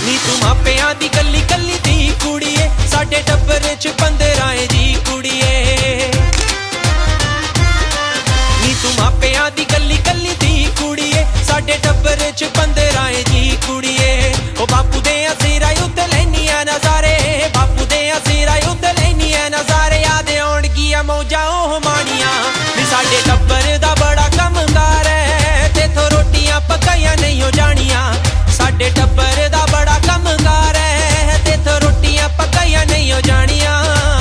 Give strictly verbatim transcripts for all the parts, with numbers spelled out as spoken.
ਨੀ ਤੂੰ ਮਾਪਿਆਂ ਦੀ ਕੱਲੀ ਕੱਲੀ ਦੀ ਕੁੜੀਏ, ਸਾਡੇ ਟੱਬਰ ਚ ਪੰਦਰਾਂ ਜੀ ਕੁੜੀਏ। ਨੀ ਤੂੰ ਮਾਪਿਆਂ ਦੀ ਕੱਲੀ ਕੱਲੀ ਦੀ ਕੁੜੀਏ, ਸਾਡੇ ਟੱਬਰ ਚ ਪੰਦਰਾਂ ਜੀ ਕੁੜੀਏ। ਉਹ ਬਾਪੂ ਦੇ ਸਿਰਾਂ ਉੱਤੇ ਲੈਨੀਆਂ ਨਜ਼ਾਰੇ, ਬਾਪੂ ਦੇ ਸਿਰਾਂ ਉੱਤੇ ਲੈਨੀਆਂ ਨਜ਼ਾਰੇ। ਯਾਦ ਆਉਣਗੀਆਂ ਮੌਜਾਂ ਉਹ ਮਾਣੀਆਂ, ਨੀ ਸਾਡੇ ਟੱਬਰ ਦਾ ਬੜਾ ਕੰਮਕਾਰ ਹੈ, ਤੇਥੋਂ ਰੋਟੀਆਂ ਪਕਾਈਆਂ ਨਹੀਂ ਹੋ ਜਾਣੀਆਂ। ਸਾਡੇ ਟੱਬਰ ਦਾ ਬੜਾ ਕੰਮਕਾਰ ਹੈ, ਤੇਥੋਂ ਰੋਟੀਆਂ ਪਕਾਈਆਂ ਨਹੀਂ ਹੋ ਜਾਣੀਆਂ।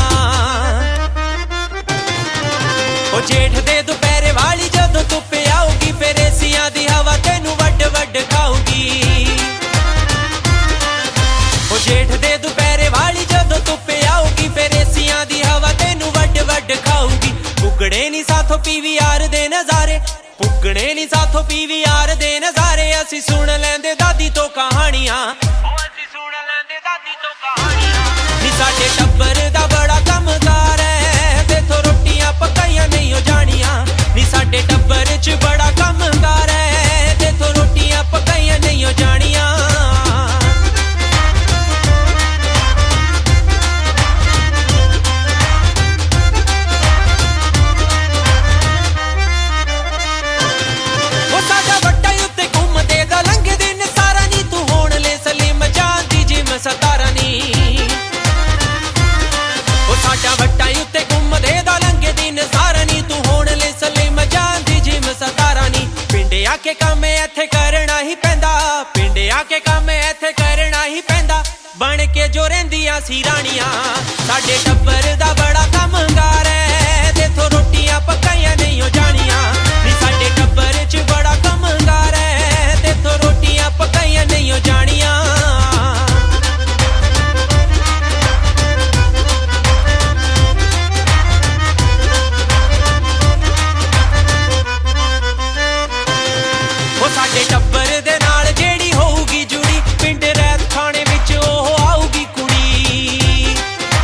ਉਹ ਜੇਠ ਦੇ ਦੁਪਹਿਰੇ ਵਾਲੀ ਜਦੋਂ ਧੁੱਪ ਆਊਗੀ, ਫਿਰ ਏਸੀਆਂ ਦੀ ਹਵਾ ਤੈਨੂੰ ਵੱਡ ਵੱਡ ਖਾਊਗੀ। ਉਹ ਜੇਠ ਦੇ ਦੁਪਹਿਰੇ ਵਾਲੀ ਜਦੋਂ ਧੁੱਪ ਆਊਗੀ, ਫਿਰ ਏਸੀਆਂ ਦੀ ਹਵਾ ਤੈਨੂੰ ਵੱਡ ਵੱਡ ਖਾਊਗੀ। ਪੁੱਗਣੇ ਨੀ ਸਾਥੋਂ ਪੀਵੀਆਰ ਦੇ ਨਜ਼ਾਰੇ, ਪੁੱਗਣੇ ਨੀ ਸਾਥੋਂ ਪੀਵੀਆਰ ਦੇ ਨਜ਼ਾਰੇ। ਅਸੀਂ ਸੁਣ ਲੈਂਦੇ ਦਾਦੀ ਤੋਂ ਕਹਾਣੀਆਂ, ਅਸੀਂ ਸੁਣ ਲੈਂਦੇ ਦਾਦੀ ਤੋਂ ਕਹਾਣੀਆਂ। ਨੀ ਸਾਡੇ ਟੱਬਰ ਦਾ ਬੜਾ ਕੰਮਕਾਰ ਹੈ, ਤੇਥੋਂ ਰੋਟੀਆਂ ਪਕਾਈਆਂ ਨਹੀਂ ਹੋ ਜਾਣੀਆਂ। ਨੀ ਸਾਡੇ ਟੱਬਰ ਚ ਬੜਾ ਕੰਮਕਾਰ ਹੈ, ਤੇਥੋਂ ਰੋਟੀਆਂ ਪਕਾਈਆਂ ਨਹੀਂ ਹੋ ਜਾਣੀਆਂ। ਸਤਾਰਾ ਨੀ ਉਹ ਸਾਡਾ ਵੱਟਾਂ ਉੱਤੇ ਘੁੰਮਦੇ ਦਾ ਲੰਘੇ ਦਿਨ ਸਾਰਾ ਨੀ, ਤੂੰ ਹੁਣ ਲੈ ਸਲੀਮ ਜਾਨ ਦੀ ਜਿਮ ਸਤਾਰਾ ਨੀ। ਪਿੰਡ ਆ ਕੇ ਕੰਮ ਇੱਥੇ ਕਰਨਾ ਹੀ ਪੈਂਦਾ, ਪਿੰਡ ਆ ਕੇ ਕੰਮ ਇੱਥੇ ਕਰਨਾ ਹੀ ਪੈਂਦਾ। ਬਣ ਕੇ ਜੋ ਰਹਿੰਦੀਆਂ ਸੀ ਰਾਣੀਆਂ, ਸਾਡੇ ਟੱਬਰ ਦਾ ਬੜਾ ਕੰਮਕਾਰ ਹੈ, ਤੇਥੋਂ ਰੋਟੀਆਂ ਪਕਾਈਆਂ ਨਹੀਂ ਹੋ ਜਾਣੀਆਂ। ਨੀ ਸਾਡੇ ਟੱਬਰ ਚ ਬੜਾ ਕੰਮਕਾਰ ਹੈ, ਤੇਥੋਂ ਰੋਟੀਆਂ ਪਕਾਈਆਂ ਨਹੀਂ ਹੋ ਜਾਣੀਆਂ। ਸਾਡੇ ਟੱਬਰ ਦੇ ਨਾਲ ਜਿਹੜੀ ਹੋਊਗੀ ਜੁੜੀ, ਪਿੰਡ ਰੈਤ ਖਾਣੇ ਵਿੱਚ ਉਹ ਆਊਗੀ ਕੁੜੀ।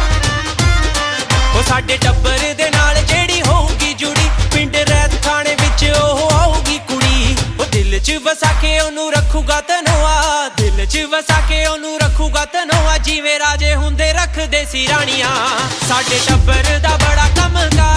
ਉਹ ਸਾਡੇ ਟੱਬਰ ਦੇ ਨਾਲ ਜਿਹੜੀ ਹੋਊਗੀ ਜੁੜੀ, ਪਿੰਡ ਰੈਤ ਖਾਣੇ ਵਿੱਚ ਉਹ ਆਊਗੀ ਕੁੜੀ। ਉਹ ਦਿਲ ਚ ਵਸਾ ਕੇ ਉਹਨੂੰ ਰੱਖੂਗਾ ਤਨੋਆ, ਦਿਲ ਚ ਵਸਾ ਕੇ ਉਹਨੂੰ ਰੱਖੂਗਾ ਤਨੋਆ। ਜਿਵੇਂ ਰਾਜੇ ਹੁੰਦੇ ਰੱਖਦੇ ਸੀ ਰਾਣੀਆਂ, ਸਾਡੇ ਟੱਬਰ ਦਾ ਬੜਾ ਕੰਮਕਾਰ